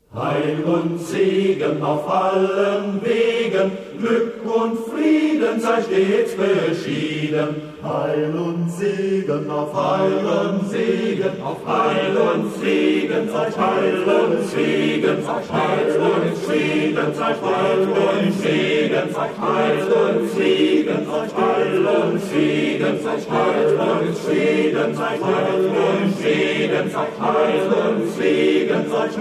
Heil und Segen auf allen Wegen, Glück und Frieden sei stets beschieden. Heil und Segen auf Heil und Segen, auf Heil und Segen, auf Heil und Segen, auf Heil und Frieden sei Heil und Segen, auf Heil und Segen, auf Heil und Segen, auf Heil und Frieden sei Heil und Segen, auf Heil und Segen,